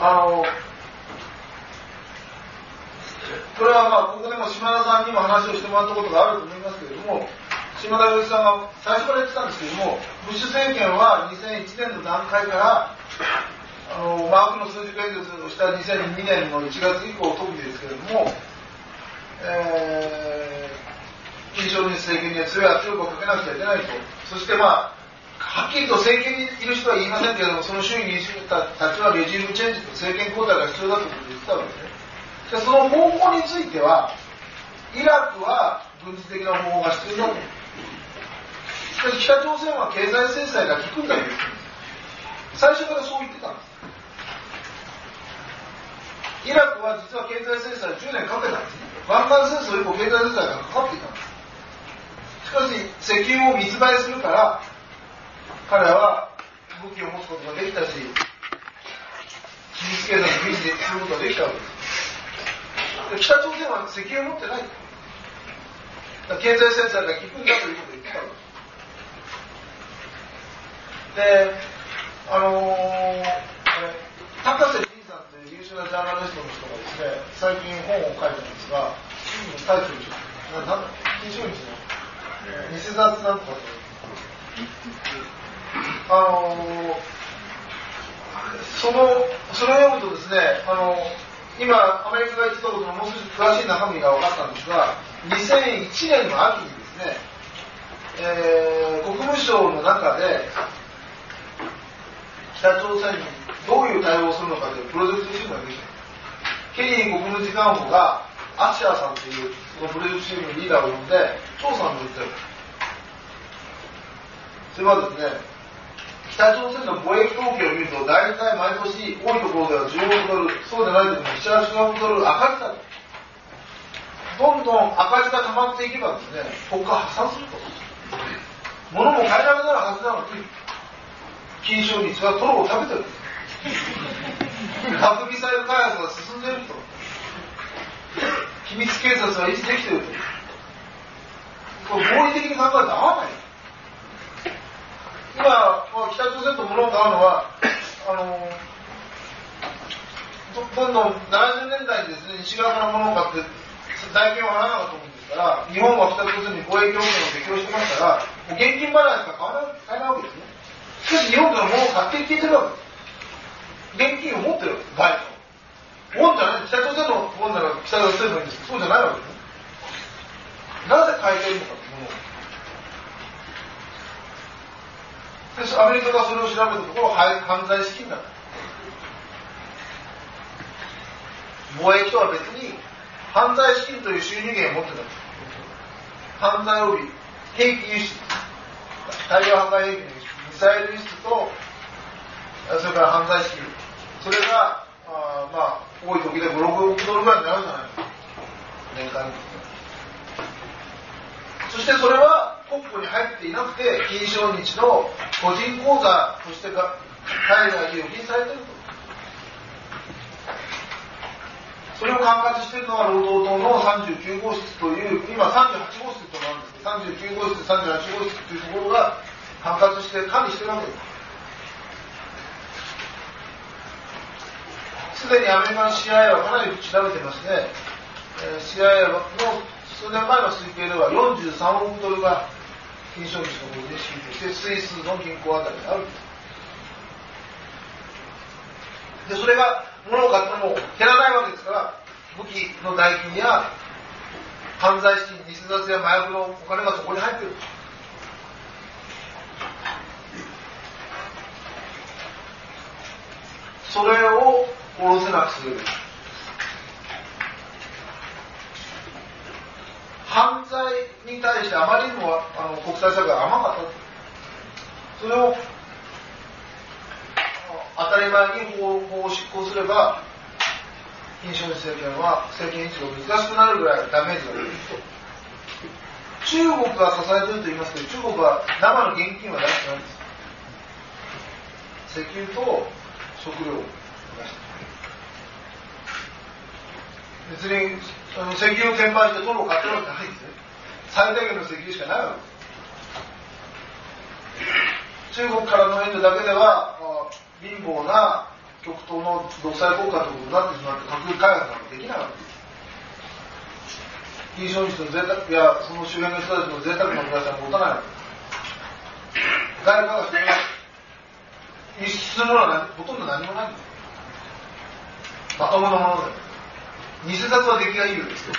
これはまあここでも島田さんにも話をしてもらったことがあると思いますけれども、島田洋一さんが最初から言ってたんですけれども、ブッシュ政権は2001年の段階からマークの数字演説をした2002年の1月以降特にですけれども、金正日政権には強い圧力をかけなくちゃいけないと。そしてまあはっきりと政権にいる人は言いませんけれども、その周囲にいる人たちはレジームチェンジと政権交代が必要だということを言ってたわけですね。でその方法についてはイラクは軍事的な方法が必要だと。しかし北朝鮮は経済制裁が効くんだと言ってるんです。最初からそう言ってたんです。イラクは実は経済制裁を10年かけたんですね。湾岸戦争以降経済制裁がかかっていたんです。しかし石油を密売するから彼らは武器を持つことができたし、秘密経済の維持することができたわけです。北朝鮮は石油を持ってない。経済制裁が効くんだということを言ってたわけです。で、高瀬仁さんという優秀なジャーナリストの人がですね、最近本を書いたんですが、タイトルなんだっけ、金正日の偽札なんとかと。それを読むとですね、今アメリカが言ってたことのもう少し詳しい中身が分かったんですが、2001年の秋にですね、国務省の中で北朝鮮にどういう対応をするのかというプロジェクトチームができた。ケリー国務次官補がアッシャーさんというそのプロジェクトチームのリーダーを呼んで調査を言ってる。それはですね、北朝鮮の貿易統計を見ると大体毎年多いところでは10億ドル、そうでないところも7、8億ドル赤字だと。どんどん赤字が溜まっていけばですね、国家破産すると。物も買えなくなるはずなのに、金正日はトロを食べてる。核ミサイル開発が進んでいると。秘密警察は維持できていると。合理的に考えると合わない。今、北朝鮮と物を買うのは、どんどん70年代にですね、西側から物を買って代金を払わなかったもんですから、日本は北朝鮮に貿易協定を適用してますから、もう現金払いしか買えないわけですね。しかし日本から物を買っていけてるわけです。現金を持ってるわけです。外貨。ウォンじゃない、北朝鮮のウォンなら北朝鮮のいいんですけど、そうじゃないわけですね。なぜ買えているのかというものを。アメリカがそれを調べたところ、犯罪資金だ。貿易とは別に犯罪資金という収入源を持ってた。犯罪及び兵器輸出、大量破壊兵器の輸出、ミサイル輸出と、それから犯罪資金、それが多い時で5、6億ドルぐらいになるじゃないか、年間に。そしてそれは国庫に入っていなくて、金正日の個人口座として海外に預金されていると。それを管轄しているのは労働党の39号室という、今38号室となんですけど、39号室、38号室というところが管轄して管理しているわけです。すでにアメリカの CIA はかなり調べてまして、CIA の数年前の推計では43億ドルが金正日の方に資金としてスイスの銀行あたりにあるんです。で、それが物を買っても減らないわけですから、武器の代金や犯罪資金、偽札や麻薬のお金がそこに入っている。それを下ろせなくする。犯罪に対してあまりにも国際社会が甘かった。それを当たり前に法を執行すれば、金正日政権は政権維持が難しくなるぐらいダメージが出ると。中国が支えていると言いますけど、中国は生の現金は出してないんです。石油と食料を出して別に石油を転売してトロを買ってるわけじゃないんですね。最大限の石油しかないわけです。中国からの援助だけでは貧乏な極東の独裁国家ということになってしまって核開発なんかできなかった。金正日の贅沢やその周辺の人たちの贅沢な暮らしは持たない。誰かがそれを輸出するものはほとんど何もないんです。まともなものだよ。偽札は出来がいいようですよ。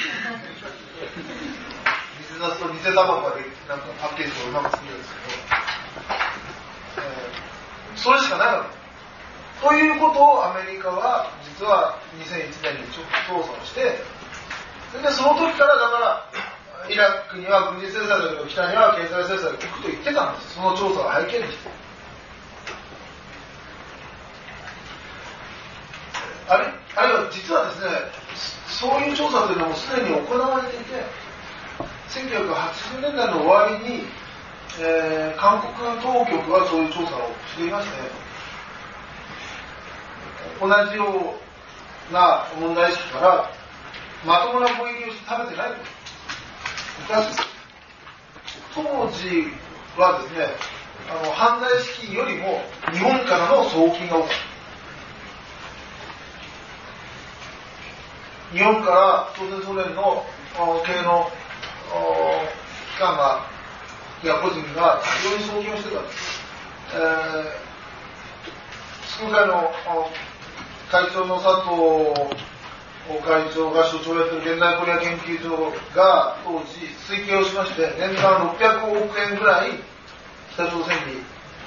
偽札と偽タバコができなんかパッケージをうまく作るんですけど、それしかないわけ。ということをアメリカは実は2001年に調査をして、それでその時からだからイラクには軍事制裁だけど北には経済制裁を置くと言ってたんです。その調査を背景にして。あるいは実はですね、そういう調査というのもすでに行われていて、1980年代の終わりに、韓国当局はそういう調査をしていまして、同じような問題意識からまともな小入りをして食べてないと。当時はですね、犯罪資金よりも日本からの送金が多かった。日本から朝鮮ソ連の系の機関がや個人が非常に送金をしてたんです。数回の会長の佐藤会長が所長をやっている現代コリア研究所が当時推計をしまして、年間600億円ぐらい北朝鮮に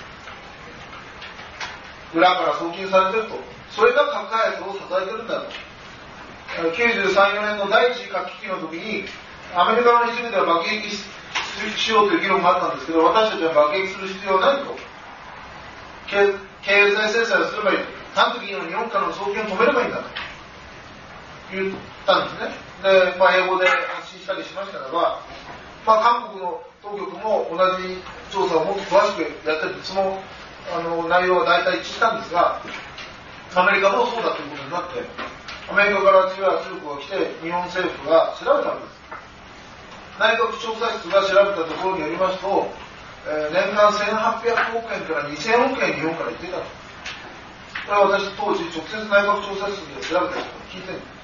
裏から送金されていると。それが核開発を支えているんだと。93、4年の第一次核危機の時にアメリカの一部では爆撃 しようという議論があったんですけど、私たちは爆撃する必要はないと。経済制裁をすればいい。あの時に日本からの送金を止めればいいんだと言ったんですね。で、英語で発信したりしましたらば、韓国の当局も同じ調査をもっと詳しくやってて、その内容は大体一致したんですが、アメリカもそうだということになって、アメリカから強い圧力が来て、日本政府が調べたんです。内閣調査室が調べたところによりますと、年間1800億円から2000億円日本から行ってたと。これは私当時直接内閣調査室で調べた人に聞いてるんです。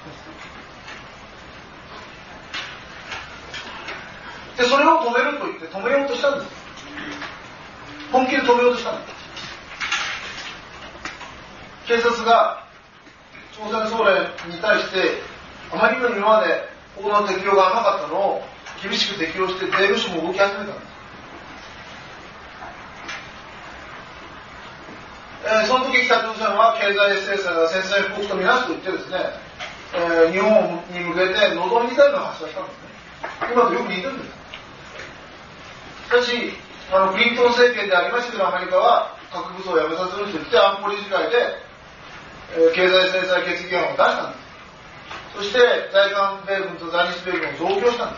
で、それを止めると言って止めようとしたんです。本気で止めようとしたんです。警察が朝鮮総連に対してあまりにも今まで法の適用が甘かったのを厳しく適用して税務署も動き始めたんです。その時北朝鮮は経済制裁が宣戦布告とみなすと言ってですね、日本に向けてノドンミサイルを発射したんですね。今とよく似てるんです。しかしクリントン政権でありましたけど、アメリカは核武装をやめさせると言って安保理事会で、経済制裁決議案を出したんです。そして在韓米軍と在日米軍を増強したんです。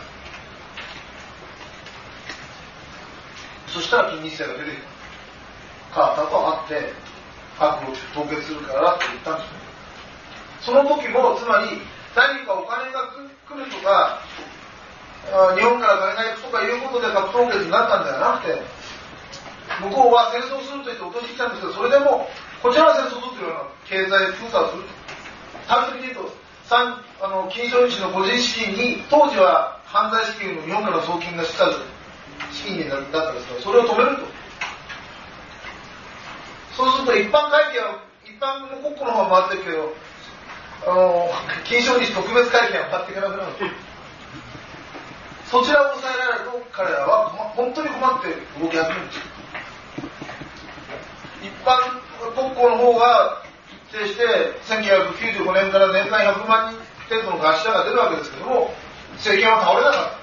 そしたら金日成が出てきた。カーターと会って核を凍結するからって言ったんですね。その時もつまり何かお金が来るとか日本から金が行くとかいうことで核凍結になったんではなくて、向こうは戦争すると言って落としてきたんですけど、それでもこちらは戦争するというような経済封鎖をすると。単純に言うと金正日の個人資金に当時は犯罪資金の日本からの送金がした資金になったんですから、それを止めると。そうすると一般会計は一般の国庫の方は回ってるけど、金正日特別会計は回っていかなくなる。そちらを抑えられると彼らは本当に困って動き始めるんです。一般国庫の方が一定して1995年から年間100万人程度の餓死者が出るわけですけども、政権は倒れなかった。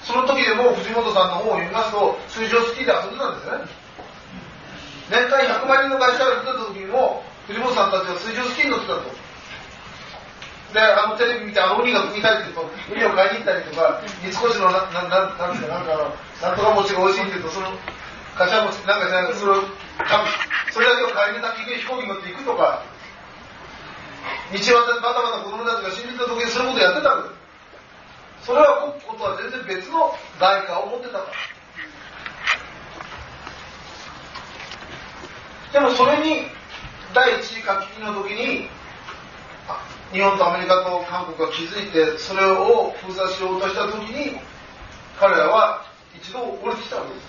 その時でも藤本さんの方を見ますと水上スキーで遊んでたんですよね。年間100万人の餓死者が出た時にも藤本さんたちは水上スキーに乗ってたと。で、テレビ見てウニが組み替えてると、ウニを買いに行ったりとか、三越のなんとか餅が美味しいって言うと、その柏餅なんかじゃないか、それだけを買いに飛行機に乗って行くとか、道端でバタバタ子供たちが死んでた時にそういうことやってたわけです。それは国庫とは全然別の代価を持ってたから。でもそれに第一次核危機の時に日本とアメリカと韓国が気づいてそれを封鎖しようとした時に彼らは一度降りてきたわけです。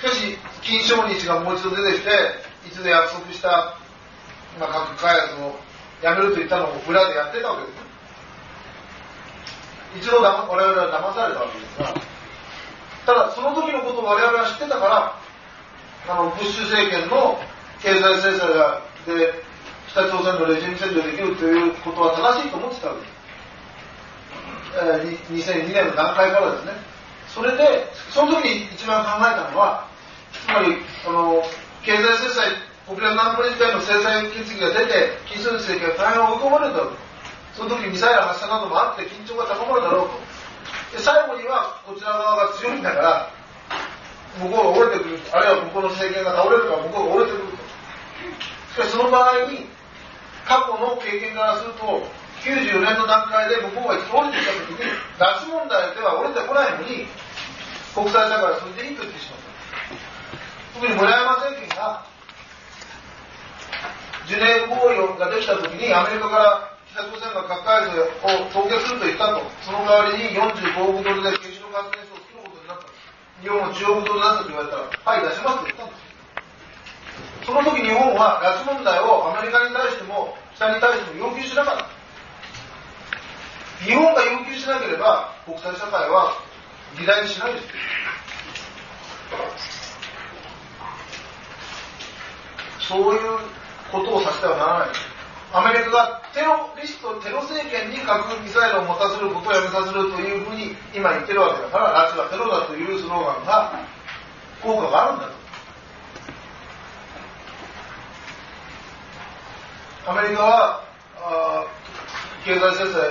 しかし金正日がもう一度出てきていつで約束した、核開発をやめると言ったのを裏でやってたわけですね。一度我々は騙されたわけですが、ただその時のことを我々は知ってたからブッシュ政権の経済制裁で北朝鮮のレジーム占領できるということは正しいと思ってたわけです。2002年の段階からですね。それでその時に一番考えたのは、つまり経済制裁、国連安保理事会の制裁決議が出て金正恩政権が大変追い込まれたと。その時にミサイル発射などもあって緊張が高まるだろうと。で最後にはこちら側が強いんだから向こうが折れてくる、あるいは向こうの政権が倒れるから向こうが折れてくると。しかしその場合に過去の経験からすると94年の段階で向こうが一度折れてきた時に拉致問題では折れてこないのに国際社会はそれでいいと言ってしまった。特に村山政権がジュネーブ合意ができた時にアメリカから北朝鮮が核開発を凍結すると言ったと。その代わりに45億ドルで原子力発電所を作ることになった。日本は10億ドル出すと言われたらはい出しますと言ったんです。その時日本は拉致問題をアメリカに対しても北に対しても要求しなかった。日本が要求しなければ国際社会は議題にしないです。そういうことをさせてはならない。アメリカがテロ政権に核ミサイルを持たせることをやめさせるというふうに今言ってるわけだから、拉致はテロだというスローガンが効果があるんだと。アメリカは経済制裁、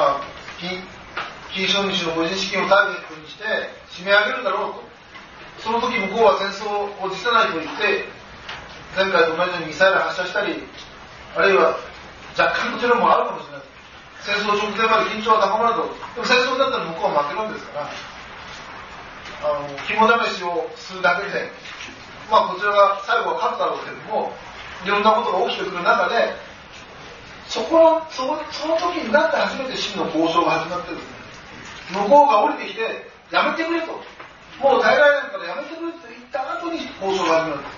金正恩氏の個人資金をターゲットにして締め上げるだろうと。その時向こうは戦争を辞さないと言って前回と同じようにミサイル発射したり、あるいは若干のテロもあるかもしれない。戦争直前まで緊張が高まると。でも戦争だったら向こうは負けるわけですから肝試しをするだけでこちらが最後は勝つだろうけれども、いろんなことが起きてくる中でその時になって初めて真の交渉が始まってですね、向こうが降りてきてやめてくれと、もう耐えられないからやめてくれと言った後に交渉が始まるんです。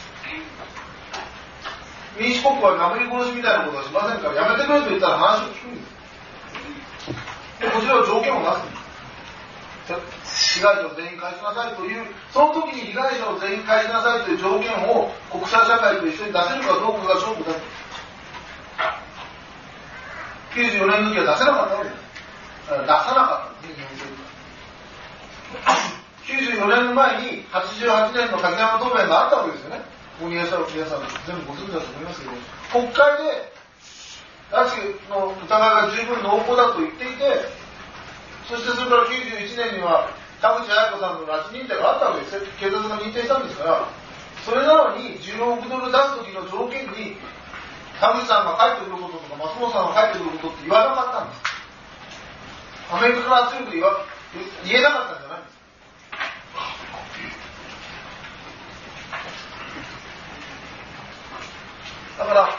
民主国家は殴り殺しみたいなことはしませんから、やめてくれと言ったら話を聞くんです。でこちらは条件を出すんです。被害者を全員返しなさいという、その時に被害者を全員返しなさいという条件を国際社会と一緒に出せるかどうかが勝負だと。94年の時は出せなかったわけです。出さなかったんですね、日本政府は。94年の前に88年の柿山答弁があったわけですよね。皆さん全部ご存知だと思いますけど、国会で拉致の疑いが十分濃厚だと言っていて、そしてそれから91年には田口彩子さんの拉致認定があったわけです。警察が認定したんですから、それなのに16億ドル出す時の条件に田口さんが帰ってくることとか松本さんが帰ってくることって言わなかったんです。アメリカから圧力で言えなかったんじゃないんです。だから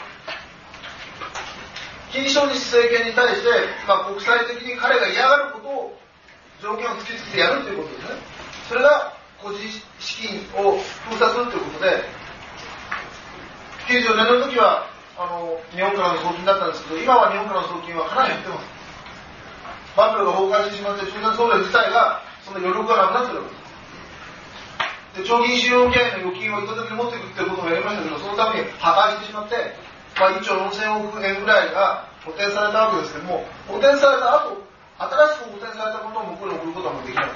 金正日政権に対して、国際的に彼が嫌がることを条件を突きつけてやるということですね。それが個人資金を封鎖するということで、94年の時は日本からの送金だったんですけど、今は日本からの送金はかなり減ってます。バブルが崩壊してしまって中間総連自体がその余力がなくなってるわけです。で長期信用権の預金を意図的に持っていくっていうことをやりましたけど、そのために破壊してしまって、1兆4000億円ぐらいが補填されたわけですけども、補填された後、新しく補填されたものを向こうに送ることはもうできないです。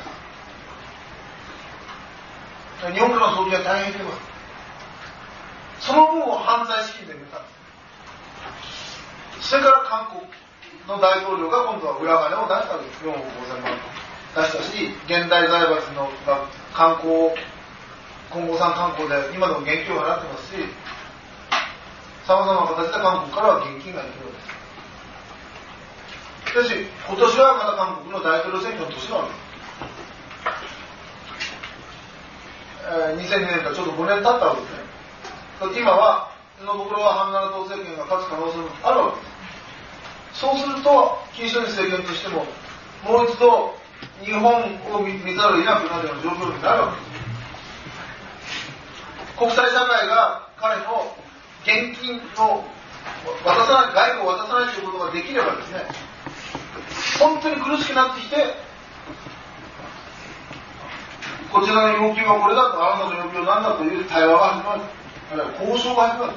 日本からの送金は大変減ってます。その分を犯罪資金で埋めたんです。それから韓国の大統領が今度は裏金を出したわけです。4億5000万出したし、現代財閥の観光、今後産観光で今でも現金を払ってますし、さまざまな形で韓国からは現金がいくわけです。しかし、今年はまた韓国の大統領選挙の年なわけです。2002年からちょうど5年経ったわけですね。今は、 のところは反7党政権が勝つ可能性もあるわけです。そうすると、金正日政権としても、もう一度、日本を見ざるを得なくなるような状況になるわけです。国際社会が彼の現金を渡さない、外貨を渡さないということができればですね、本当に苦しくなってきて、こちらの要求はこれだと、あなたの要求は何だという対話が始まる。あるいは交渉が始まる。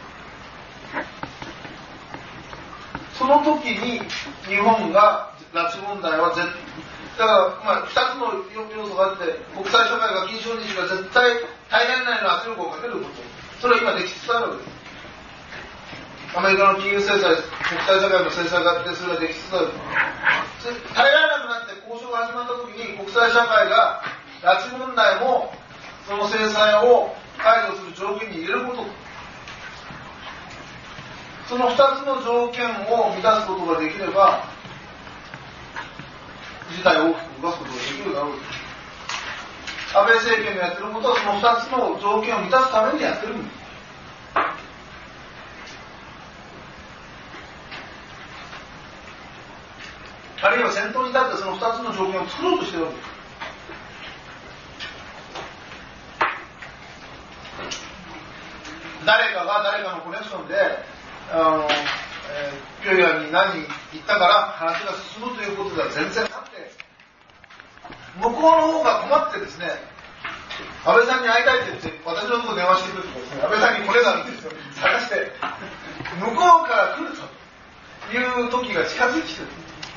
その時に日本が拉致問題はだから2つの要素があって、国際社会が金正日が絶対耐えられないの圧力をかけること、それは今できつつあるわけです。アメリカの金融制裁、国際社会の制裁があって、それができつつある。耐えられなくなって交渉が始まった時に、国際社会が拉致問題もその制裁を解除する条件に入れること、その2つの条件を満たすことができれば、事態を大きく動かすことができるだろうと。安倍政権のやってることはその2つの条件を満たすためにやってるんです。あるいは先頭に立ってその2つの条件を作ろうとしているわけです。誰かが誰かのコネクションでピョンヤンに何人行ったから話が進むということでは全然なくて、向こうの方が困ってですね、安倍さんに会いたいって言って私のところ電話してくるとですね、安倍さんにこれがあるんですよ、探して向こうから来るという時が近づいてきてる。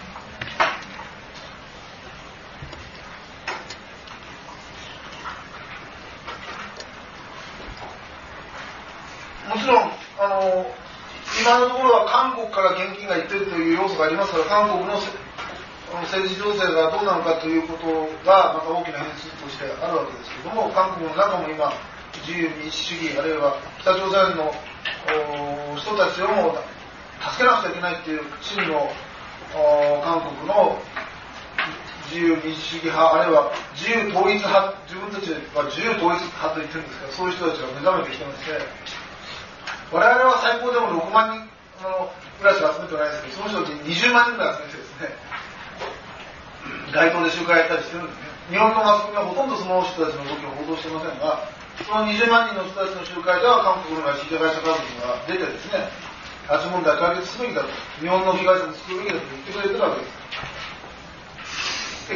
もちろん今のところは韓国から現金がいっているという要素がありますから、韓国の政治情勢がどうなのかということがまた大きな変数としてあるわけですけれども、韓国の中も今自由民主主義、あるいは北朝鮮の人たちをも助けなくちゃいけないという真の韓国の自由民主主義派、あるいは自由統一派、自分たちは自由統一派と言ってるんですけど、そういう人たちが目覚めてきてまして、我々は最高でも6万人ぐらいしか集めてないですけど、その人たちに20万人ぐらい集めてですね、街頭で集会やったりしてるんですね。日本のマスコミはほとんどその人たちの動きを報道していませんが、その20万人の人たちの集会では韓国の拉致被害者家族が出てですね、拉致問題解決すべきだと、日本の被害者も救うべきだと言ってくれてるわけです。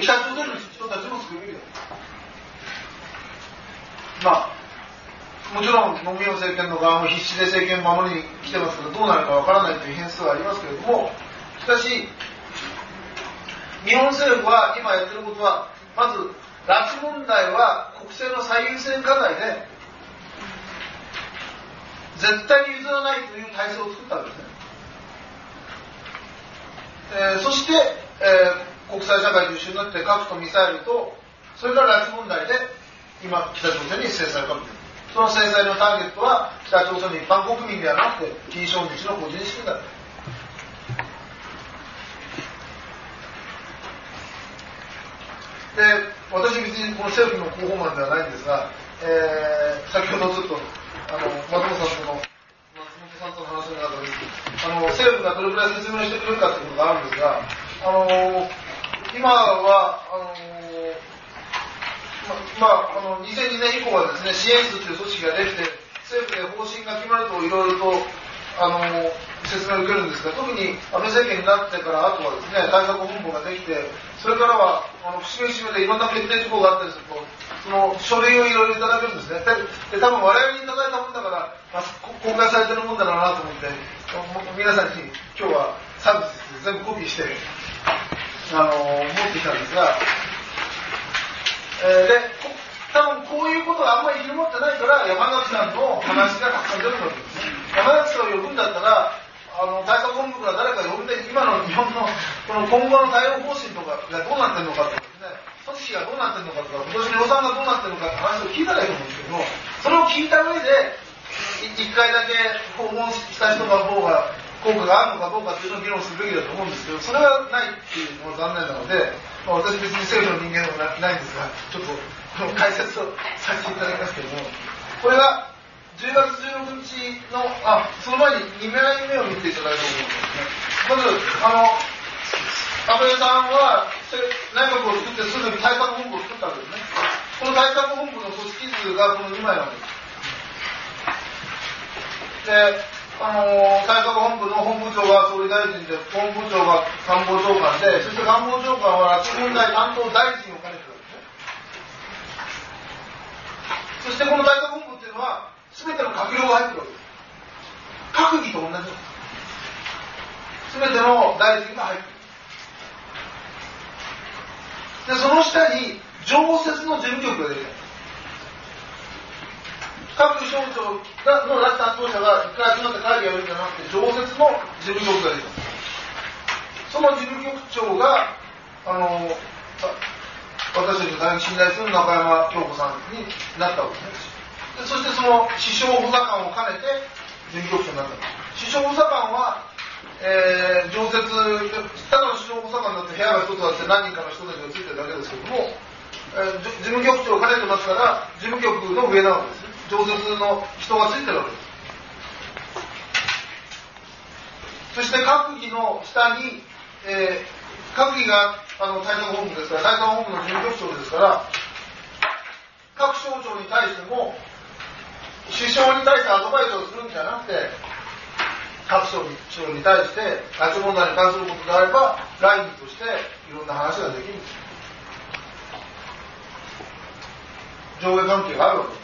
北朝鮮の人たちも救うべきだと。もちろんノン・ミョン政権の側も必死で政権を守りに来てますから、どうなるかわからないという変数はありますけれども、しかし日本政府は今やってることは、まず拉致問題は国政の最優先課題で絶対に譲らないという体制を作ったわけですね。そして、国際社会と一緒になって核とミサイルと、それから拉致問題で今北朝鮮に制裁をかけている。その制裁のターゲットは北朝鮮の一般国民ではなくて金正日の個人資金だと。で、私別にこの政府の広報マンではないんですが、先ほどちょっと松本さんとの松本さんとの話の中で政府がどれくらい説明してくれるかということがあるんですが、今は2002年以降はですね、支援室という組織ができて、政府で方針が決まるといろいろと説明を受けるんですが、特に安倍政権になってからあとはですね、対策本部ができて、それからは節目節目でいろんな決定事項があったりすると、その書類をいろいろいただけるんですね。で、多分我々にいただいたもんだから、公開されてるもんだろうなと思って、皆さんに今日はサービスで全部コピーして持ってきたんですが、で、多分こういうことがあんまり広まってないから、山崎さんの話がたくさん出るわけですね。山崎さんを呼ぶんだったら、対策本部から誰か呼んで、今の日本のこの今後の対応方針とかがどうなってるのかとかですね、組織がどうなってるのかとか、今年の予算がどうなってるのかって話を聞いたらいいと思うんですけども、それを聞いた上で、一回だけ訪問した人の方が効果があるのかどうかっていうのを議論するべきだと思うんですけど、それがないっていうのは残念なので、私別に政府の人間でもないんですが、ちょっと解説をさせていただきますけれども、これが 10月16日の、その前に2枚目を見ていただいたと思うんですね。まず、安倍さんは内閣を作ってすぐに対策本部を作ったわけですね。この対策本部の組織図がこの2枚なんです。で、対策本部の本部長が総理大臣で、本部長が官房長官で、そして官房長官は拉致問題担当大臣を兼ねてるわけですね。そしてこの対策本部っていうのは、すべての閣僚が入ってるわけです。閣議と同じです。すべての大臣が入ってる。で、その下に常設の事務局が出てる。各省庁の拉致担当者が一回集まって会議をやるんじゃなくて、常設の事務局が出てる。その事務局長が、私たちが大変信頼する中山京子さんになったわけですね。で、そしてその首相補佐官を兼ねて事務局長になったんです。首相補佐官は、常設、ただの首相補佐官だって部屋が一つあって何人かの人たちがついてるだけですけども、事務局長を兼ねてますから、事務局の上なわけですね。常設の人がついてるわけです。そして閣議の下に、閣議が対策本部ですから、対策本部の事務局長ですから、各省庁に対しても、首相に対してアドバイスをするんじゃなくて、各省庁に対して、拉致問題に関することであれば、ラインとしていろんな話ができるんです。上下関係があるわけです。